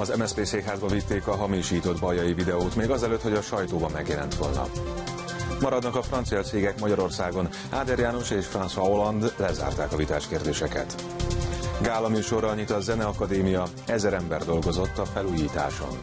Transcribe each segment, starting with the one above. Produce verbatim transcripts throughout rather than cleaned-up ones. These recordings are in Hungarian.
Az em es zé pé székházba vitték a hamisított bajai videót, még azelőtt, hogy a sajtóban megjelent volna. Maradnak a francia cégek Magyarországon. Áder János és François Hollande lezárták a vitás kérdéseket. Gála műsorral nyit a Zeneakadémia, ezer ember dolgozott a felújításon.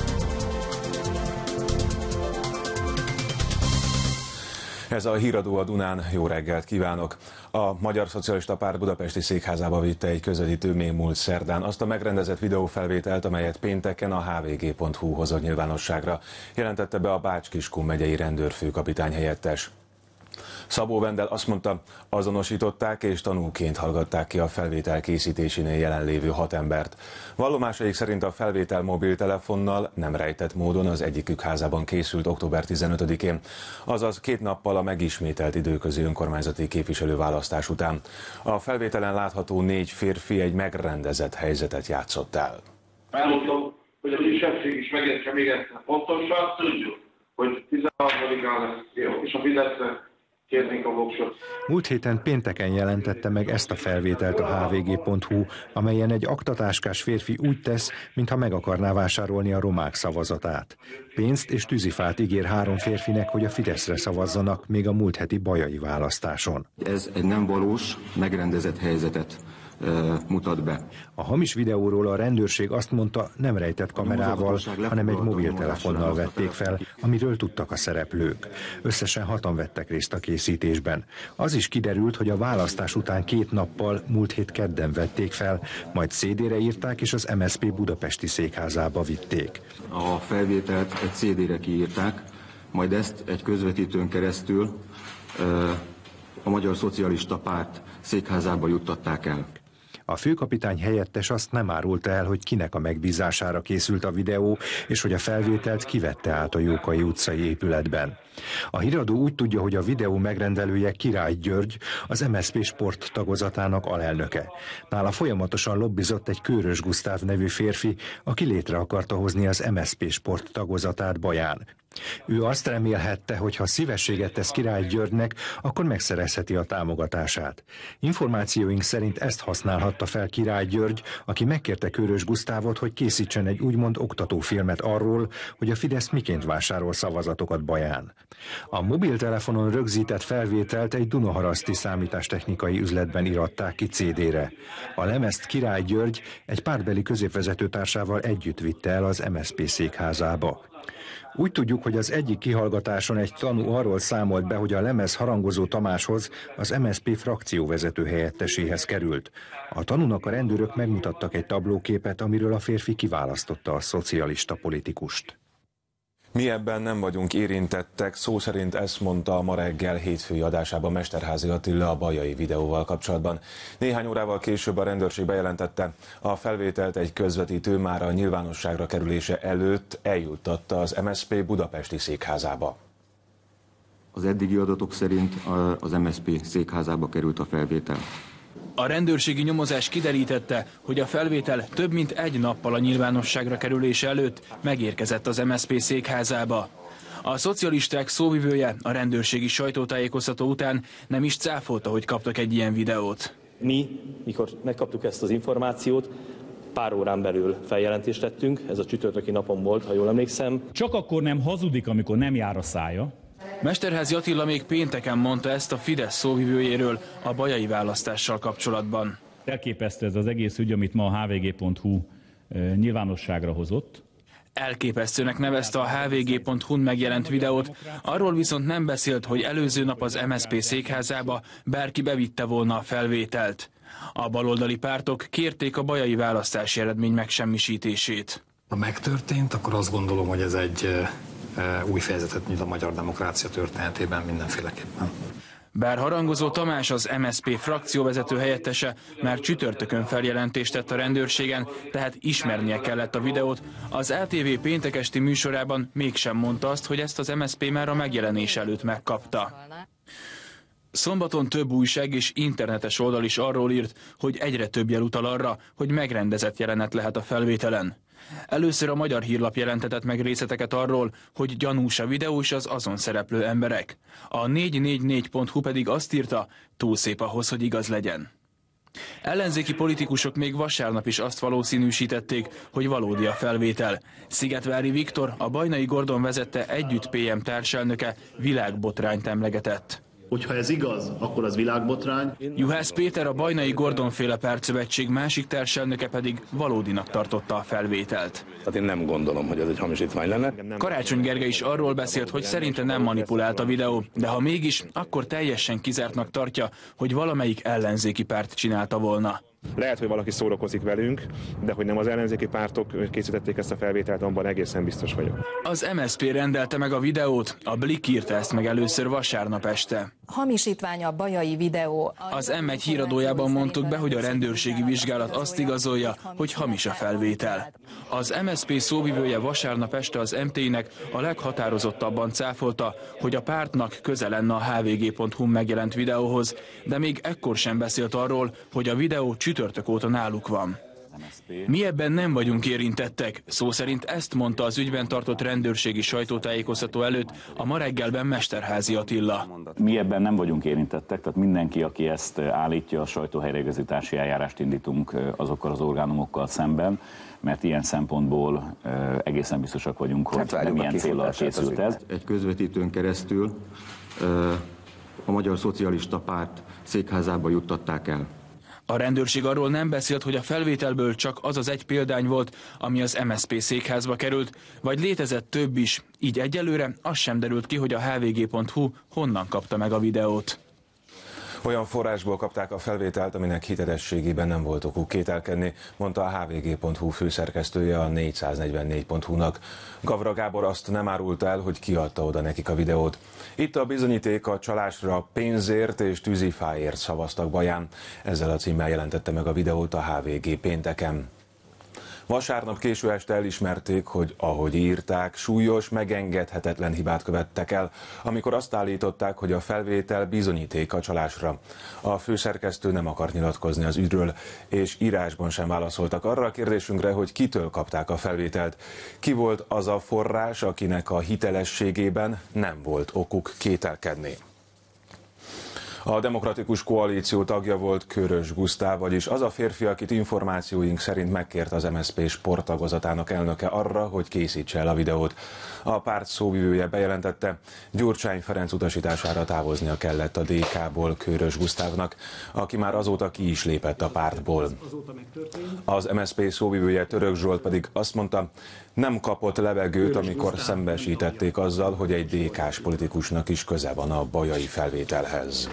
Ez a híradó a Dunán, jó reggelt kívánok! A Magyar Szocialista Párt budapesti székházába vitte egy közvetítő még múlt szerdán azt a megrendezett videófelvételt, amelyet pénteken a há vé gé pont hú hozott nyilvánosságra, jelentette be a Bács-Kiskun megyei rendőrfőkapitány helyettes. Szabó Vendel azt mondta, azonosították és tanúként hallgatták ki a felvétel készítésénél jelenlévő hat embert. Vallomásaik szerint a felvétel mobiltelefonnal nem rejtett módon az egyikük házában készült október tizenötödikén, azaz két nappal a megismételt időközi önkormányzati képviselőválasztás után. A felvételen látható négy férfi egy megrendezett helyzetet játszott el. Elmondom, hogy a kisebbség is megértse még egyszer pontosan, tudjuk, hogy tizenharmadikán lesz, és a Fideszre kérnénk a voksot. Múlt héten pénteken jelentette meg ezt a felvételt a há vé gé pont hú, amelyen egy aktatáskás férfi úgy tesz, mintha meg akarná vásárolni a romák szavazatát. Pénzt és tűzifát ígér három férfinek, hogy a Fideszre szavazzanak még a múlt heti bajai választáson. Ez egy nem valós, megrendezett helyzetet mutat be. A hamis videóról a rendőrség azt mondta, nem rejtett kamerával, hanem egy mobiltelefonnal vették fel, amiről tudtak a szereplők. Összesen hatan vettek részt a készítésben. Az is kiderült, hogy a választás után két nappal, múlt hét kedden vették fel, majd cé dére írták és az em es zé pé budapesti székházába vitték. A felvételt egy cé dére kiírták, majd ezt egy közvetítőn keresztül a Magyar Szocialista Párt székházába juttatták el. A főkapitány helyettes azt nem árulta el, hogy kinek a megbízására készült a videó, és hogy a felvételt kivette át a Jókai utcai épületben. A híradó úgy tudja, hogy a videó megrendelője Király György, az em es zé pé sport tagozatának alelnöke. Nála folyamatosan lobbizott egy Kőrös Gusztáv nevű férfi, aki létre akarta hozni az em es zé pé sport tagozatát Baján. Ő azt remélhette, hogy ha szívességet tesz Király Györgynek, akkor megszerezheti a támogatását. Információink szerint ezt használhatta fel Király György, aki megkérte Kőrös Gusztávot, hogy készítsen egy úgymond oktatófilmet arról, hogy a Fidesz miként vásárol szavazatokat Baján. A mobiltelefonon rögzített felvételt egy dunaharaszti számítástechnikai üzletben iratták ki cé dére. A lemezt Király György egy pártbeli középvezetőtársával együtt vitte el az em es zé pé székházába. Úgy tudjuk, hogy az egyik kihallgatáson egy tanú arról számolt be, hogy a lemez Harangozó Tamáshoz, az em es zé pé frakcióvezető helyetteséhez került. A tanúnak a rendőrök megmutattak egy tablóképet, amiről a férfi kiválasztotta a szocialista politikust. Mi ebben nem vagyunk érintettek, szó szerint ezt mondta a ma reggel hétfői adásában Mesterházy Attila a bajai videóval kapcsolatban. Néhány órával később a rendőrség bejelentette, a felvételt egy közvetítő már a nyilvánosságra kerülése előtt eljuttatta az em es zé pé budapesti székházába. Az eddigi adatok szerint az em es zé pé székházába került a felvétel. A rendőrségi nyomozás kiderítette, hogy a felvétel több mint egy nappal a nyilvánosságra kerülése előtt megérkezett az em es zé pé székházába. A szocialisták szóvivője a rendőrségi sajtótájékoztató után nem is cáfolta, hogy kaptak egy ilyen videót. Mi, mikor megkaptuk ezt az információt, pár órán belül feljelentést tettünk, ez a csütörtöki napon volt, ha jól emlékszem. Csak akkor nem hazudik, amikor nem jár a szája. Mesterházy Attila még pénteken mondta ezt a Fidesz szóvivőjéről a bajai választással kapcsolatban. Elképesztő ez az egész ügy, amit ma a há vé gé pont hú nyilvánosságra hozott. Elképesztőnek nevezte a há vé gé pont hú-n megjelent videót, arról viszont nem beszélt, hogy előző nap az em es zé pé székházába bárki bevitte volna a felvételt. A baloldali pártok kérték a bajai választási eredmény megsemmisítését. Ha megtörtént, akkor azt gondolom, hogy ez egy új fejezetet nyit a magyar demokrácia történetében mindenféleképpen. Bár Harangozó Tamás, az em es zé pé frakcióvezető helyettese már csütörtökön feljelentést tett a rendőrségen, tehát ismernie kellett a videót, az á té vé péntek esti műsorában mégsem mondta azt, hogy ezt az em es zé pé már a megjelenés előtt megkapta. Szombaton több újság és internetes oldal is arról írt, hogy egyre több jel utal arra, hogy megrendezett jelenet lehet a felvételen. Először a Magyar Hírlap jelentetett meg részleteket arról, hogy gyanús a videó és az azon szereplő emberek. A négy négy négy pont hú pedig azt írta, túl szép ahhoz, hogy igaz legyen. Ellenzéki politikusok még vasárnap is azt valószínűsítették, hogy valódi a felvétel. Szigetvári Viktor, a Bajnai Gordon vezette Együtt pé em társelnöke világbotrányt emlegetett. Hogyha ez igaz, akkor az világbotrány. Juhász Péter, a Bajnai Gordon féle pártszövetség másik társelnöke pedig valódinak tartotta a felvételt. Hát én nem gondolom, hogy ez egy hamisítvány lenne. Karácsony Gergely is arról beszélt, hogy szerinte nem manipulált a videó, de ha mégis, akkor teljesen kizártnak tartja, hogy valamelyik ellenzéki párt csinálta volna. Lehet, hogy valaki szórakozik velünk, de hogy nem az ellenzéki pártok készítették ezt a felvételt, abban egészen biztos vagyok. Az em es zé pé rendelte meg a videót, a Blick írta ezt meg először vasárnap este. Hamisítvány a bajai videó. Az em egy híradójában mondtuk be, hogy a rendőrségi vizsgálat azt igazolja, hogy hamis a felvétel. Az em es zé pé szóvivője vasárnap este az em té-nek a leghatározottabban cáfolta, hogy a pártnak köze lenne a há vé gé pont hu megjelent videóhoz, de még ekkor sem beszélt arról, hogy a videó csütörtök óta náluk van. Mi ebben nem vagyunk érintettek, szó szerint ezt mondta az ügyben tartott rendőrségi sajtótájékoztató előtt a Ma reggelben Mesterházy Attila. Mi ebben nem vagyunk érintettek, tehát mindenki, aki ezt állítja, a sajtóhelyreigazítási eljárást indítunk azokkal az orgánumokkal szemben, mert ilyen szempontból egészen biztosak vagyunk, hogy hát nem ilyen céllal készült ez. Egy közvetítőn keresztül a Magyar Szocialista Párt székházába juttatták el. A rendőrség arról nem beszélt, hogy a felvételből csak az az egy példány volt, ami az em es zé pé székházba került, vagy létezett több is, így egyelőre az sem derült ki, hogy a há vé gé pont hu honnan kapta meg a videót. Olyan forrásból kapták a felvételt, aminek hitelességében nem volt okuk kételkedni, mondta a há vé gé pont hu főszerkesztője a négyszáznegyvennégy pont hu-nak. Gavra Gábor azt nem árulta el, hogy kiadta oda nekik a videót. Itt a bizonyíték: a csalásra pénzért és tűzifáért szavaztak Baján. Ezzel a címmel jelentette meg a videót a há vé gé pénteken. Vasárnap késő este elismerték, hogy ahogy írták, súlyos, megengedhetetlen hibát követtek el, amikor azt állították, hogy a felvétel bizonyíték a csalásra. A főszerkesztő nem akart nyilatkozni az ügyről, és írásban sem válaszoltak arra a kérdésünkre, hogy kitől kapták a felvételt. Ki volt az a forrás, akinek a hitelességében nem volt okuk kételkedni. A Demokratikus Koalíció tagja volt Körös Gusztáv, vagyis az a férfi, akit információink szerint megkért az em es zé pé sporttagozatának elnöke arra, hogy készítse el a videót. A párt szóvivője bejelentette, Gyurcsány Ferenc utasítására távoznia kellett a dé ká-ból Körös Gusztávnak, aki már azóta ki is lépett a pártból. Az em es zé pé szóvivője Török Zsolt pedig azt mondta, nem kapott levegőt, amikor szembesítették azzal, hogy egy dé ká-s politikusnak is köze van a bajai felvételhez.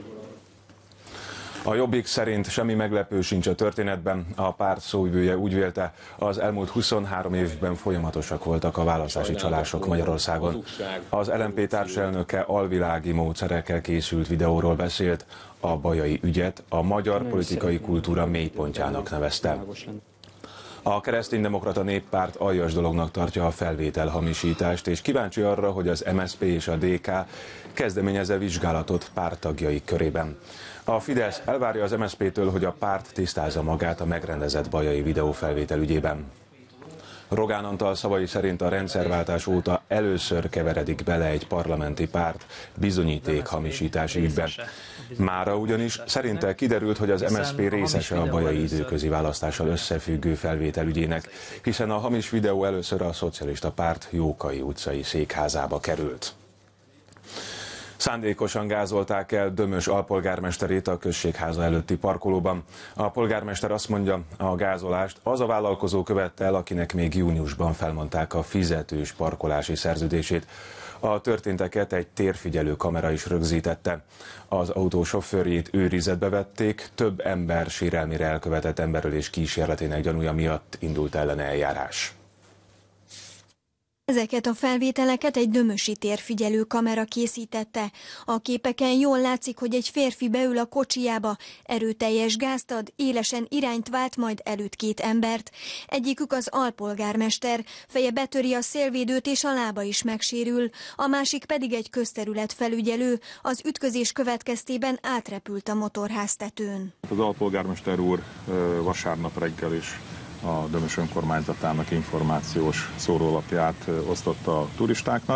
A Jobbik szerint semmi meglepő sincs a történetben. A párt szóvivője úgy vélte, az elmúlt huszonhárom évben folyamatosak voltak a választási csalások Magyarországon. Az el em pé társelnöke alvilági módszerekkel készült videóról beszélt, a bajai ügyet a magyar politikai kultúra mélypontjának nevezte. A Kereszténydemokrata Néppárt aljas dolognak tartja a felvétel hamisítást, és kíváncsi arra, hogy az em es zé pé és a dé ká kezdeményezze vizsgálatot párttagjaik körében. A Fidesz elvárja az em es zé pé-től, hogy a párt tisztázza magát a megrendezett bajai videófelvétel ügyében. Rogán Antal szavai szerint a rendszerváltás óta először keveredik bele egy parlamenti párt bizonyíték hamisítási ügyben. Mára ugyanis szerinte kiderült, hogy az em es zé pé részese a bajai időközi választással összefüggő felvétel ügyének, hiszen a hamis videó először a Szocialista Párt Jókai utcai székházába került. Szándékosan gázolták el Dömös alpolgármesterét a községháza előtti parkolóban. A polgármester azt mondja, a gázolást az a vállalkozó követte el, akinek még júniusban felmondták a fizetős parkolási szerződését. A történteket egy térfigyelő kamera is rögzítette. Az autó sofőrjét őrizetbe vették, több ember sérelmére elkövetett emberölés kísérletének gyanúja miatt indult ellene eljárás. Ezeket a felvételeket egy dömösi térfigyelő kamera készítette. A képeken jól látszik, hogy egy férfi beül a kocsijába, erőteljes gázt ad, élesen irányt vált, majd előtt két embert. Egyikük az alpolgármester, feje betöri a szélvédőt és a lába is megsérül, a másik pedig egy közterület felügyelő, az ütközés következtében átrepült a motorháztetőn. Az alpolgármester úr vasárnap reggel is a Dömös önkormányzatának információs szórólapját osztotta a turistáknak.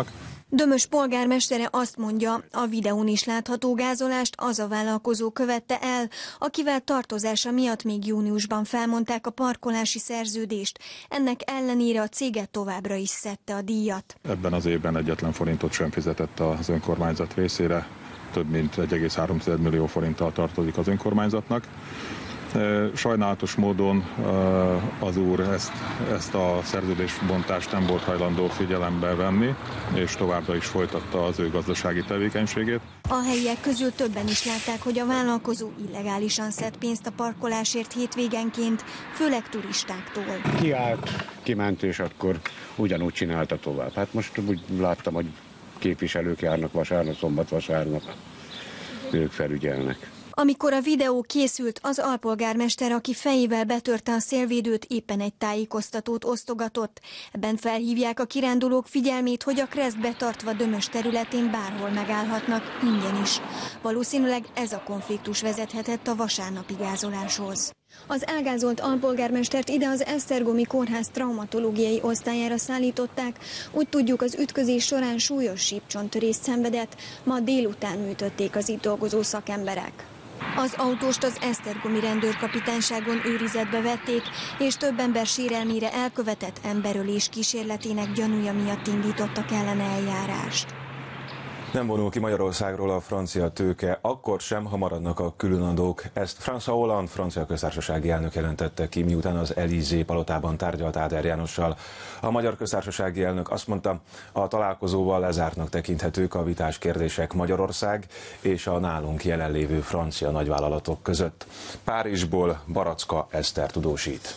Dömös polgármestere azt mondja, a videón is látható gázolást az a vállalkozó követte el, akivel tartozása miatt még júniusban felmondták a parkolási szerződést. Ennek ellenére a céget továbbra is szedte a díjat. Ebben az évben egyetlen forintot sem fizetett az önkormányzat részére, több mint egy egész három millió forinttal tartozik az önkormányzatnak. Sajnálatos módon az úr ezt, ezt a szerződésbontást nem volt hajlandó figyelembe venni, és továbbra is folytatta az ő gazdasági tevékenységét. A helyiek közül többen is látták, hogy a vállalkozó illegálisan szed pénzt a parkolásért hétvégenként, főleg turistáktól. Kiállt, kiment, és akkor ugyanúgy csinálta tovább. Hát most úgy láttam, hogy képviselők járnak vasárnap, szombat, vasárnap, ők felügyelnek. Amikor a videó készült, az alpolgármester, aki fejével betörte a szélvédőt, éppen egy tájékoztatót osztogatott. Ebben felhívják a kirándulók figyelmét, hogy a kreszt betartva Dömös területén bárhol megállhatnak, ingyen is. Valószínűleg ez a konfliktus vezethetett a vasárnapi gázoláshoz. Az elgázolt alpolgármestert ide az Esztergomi Kórház traumatológiai osztályára szállították. Úgy tudjuk, az ütközés során súlyos sípcsonttörést szenvedett, ma délután műtötték az itt dolgozó szakemberek. Az autóst az esztergomi rendőrkapitányságon őrizetbe vették, és több ember sérelmére elkövetett emberölés kísérletének gyanúja miatt indítottak ellene eljárást. Nem vonul ki Magyarországról a francia tőke, akkor sem, ha maradnak a különadók. Ezt François Hollande, francia köztársasági elnök jelentette ki, miután az Élysée palotában tárgyalt Áder Jánossal. A magyar köztársasági elnök azt mondta, a találkozóval lezártnak tekinthetők a vitás kérdések Magyarország és a nálunk jelenlévő francia nagyvállalatok között. Párizsból Baracka Eszter tudósít.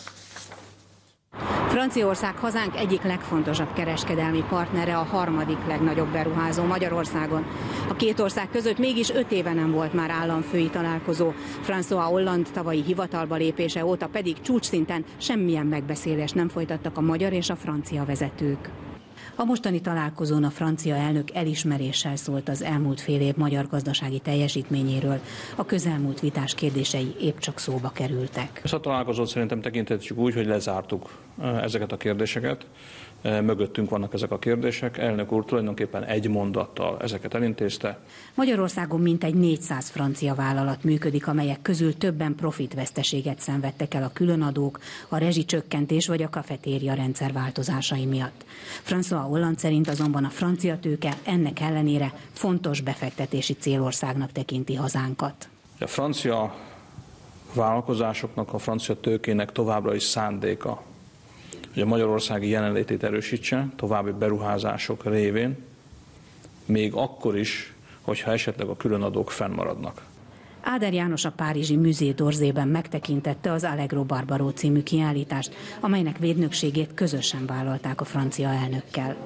Franciaország hazánk egyik legfontosabb kereskedelmi partnere, a harmadik legnagyobb beruházó Magyarországon. A két ország között mégis öt éve nem volt már államfői találkozó. François Hollande tavalyi hivatalba lépése óta pedig csúcsszinten semmilyen megbeszélést nem folytattak a magyar és a francia vezetők. A mostani találkozón a francia elnök elismeréssel szólt az elmúlt fél év magyar gazdasági teljesítményéről. A közelmúlt vitás kérdései épp csak szóba kerültek. Ezt a találkozót szerintem tekinthetjük úgy, hogy lezártuk ezeket a kérdéseket. Mögöttünk vannak ezek a kérdések. Elnök úr tulajdonképpen egy mondattal ezeket elintézte. Magyarországon mintegy négyszáz francia vállalat működik, amelyek közül többen profitveszteséget szenvedtek el a különadók, a rezsicsökkentés vagy a kafetéria rendszer változásai miatt. François Hollande szerint azonban a francia tőke ennek ellenére fontos befektetési célországnak tekinti hazánkat. A francia vállalkozásoknak, a francia tőkének továbbra is szándéka, hogy a magyarországi jelenlétét erősítse további beruházások révén, még akkor is, hogyha esetleg a különadók fennmaradnak. Áder János a párizsi Musée d'Orsayben megtekintette az Allegro Barbaro című kiállítást, amelynek védnökségét közösen vállalták a francia elnökkel.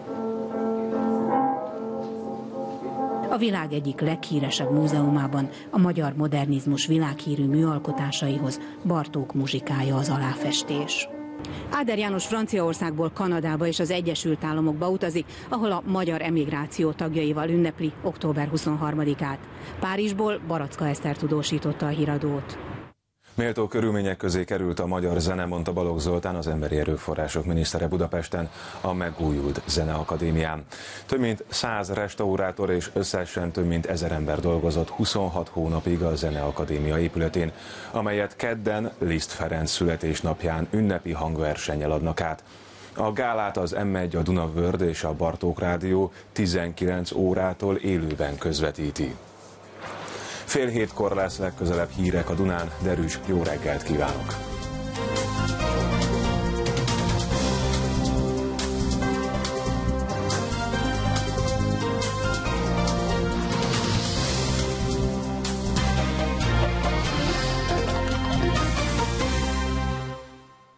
A világ egyik leghíresebb múzeumában a magyar modernizmus világhírű műalkotásaihoz Bartók muzsikája az aláfestés. Áder János Franciaországból Kanadába és az Egyesült Államokba utazik, ahol a magyar emigráció tagjaival ünnepli október huszonharmadikát. Párizsból Baracka Eszter tudósította a híradót. Méltó körülmények közé került a magyar zene, mondta Balogh Zoltán, az Emberi Erőforrások minisztere Budapesten, a megújult Zeneakadémián. Több mint száz restaurátor és összesen több mint ezer ember dolgozott huszonhat hónapig a Zeneakadémia épületén, amelyet kedden Liszt Ferenc születésnapján ünnepi hangversennyel adnak át. A gálát az em egy, a Dunavörd és a Bartók Rádió tizenkilenc órától élőben közvetíti. Fél hétkor lesz legközelebb hírek a Dunán, Derűs, jó reggelt kívánok!